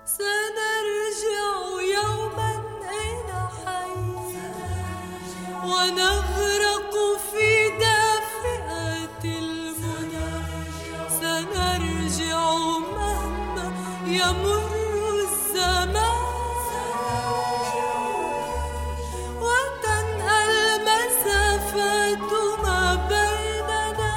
سنرجع يوما إلى حي ونغرق في دافئة المنى. سنرجع مهما يمر الزمان وتنأى المسافات ما بيننا.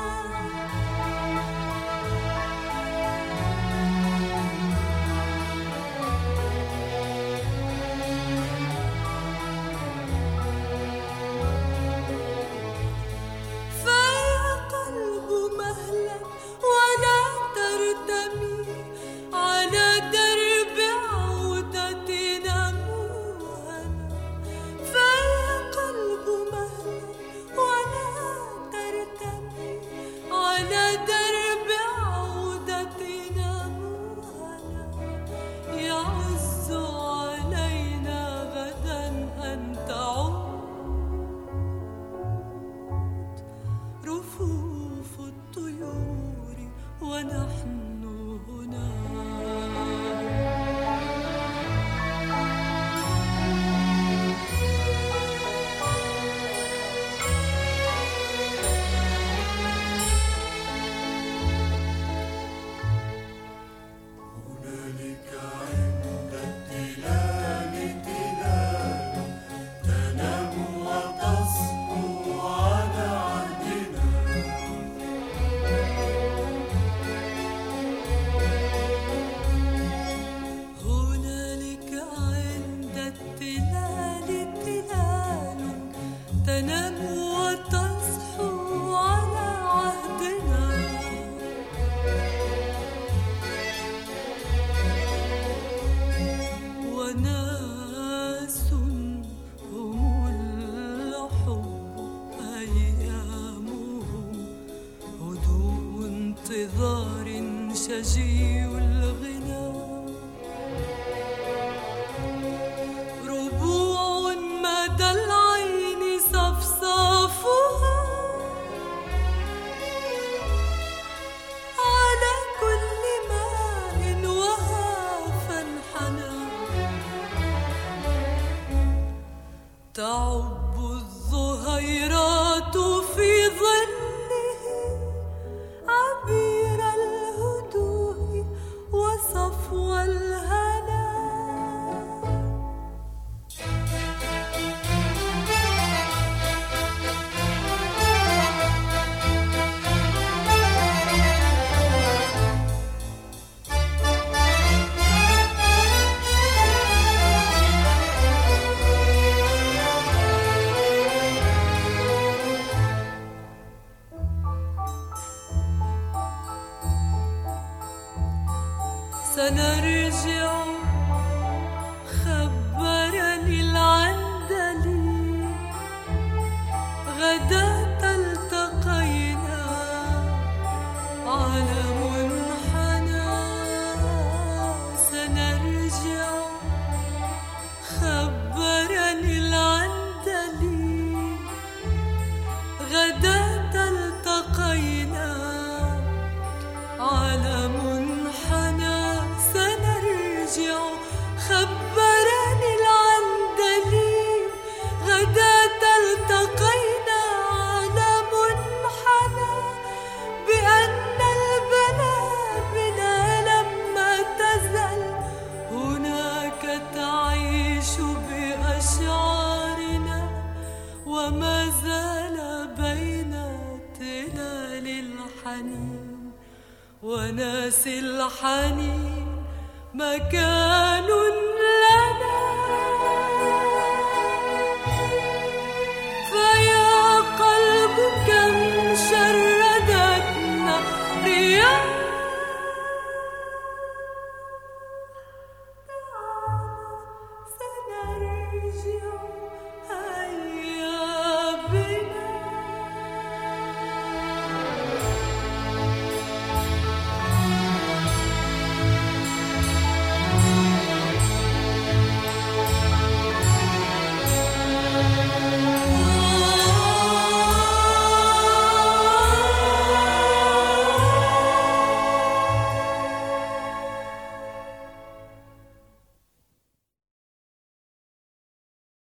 فيا قلب مهلا ولا ترتمي على درب عودتنا موهنا. فيا قلب مهلا ولا ترتمي على درب عودتنا موهنا. يعز علينا غدا أن تعود رفوف الطيور ونحن هنا. هنالك عند التلال تلال تنام وتصحو على عهدنا. هنالك عند التلال تلال تنام وتصحو على عهدنا. وناس هم الحب أيامهم هدوء انتظار شجي الغنى. ربوع مدى العين صفصافها على كل ماء وهاف انحنى. تعب الظهيرات في ظله عبير الهدوء وصفو الهنا. سنرجع خبرني العندلي غداة التقينا على منحنى. سنرجع خبرني العندلي غداة التقينا على منحنى. سنرجع خبرني العندلي غداة التقينا على منحنى بأن البلابل لما تزل هناك تعيش بأشعارنا. وما زال بين تلال الحنين وناس الحنين مكان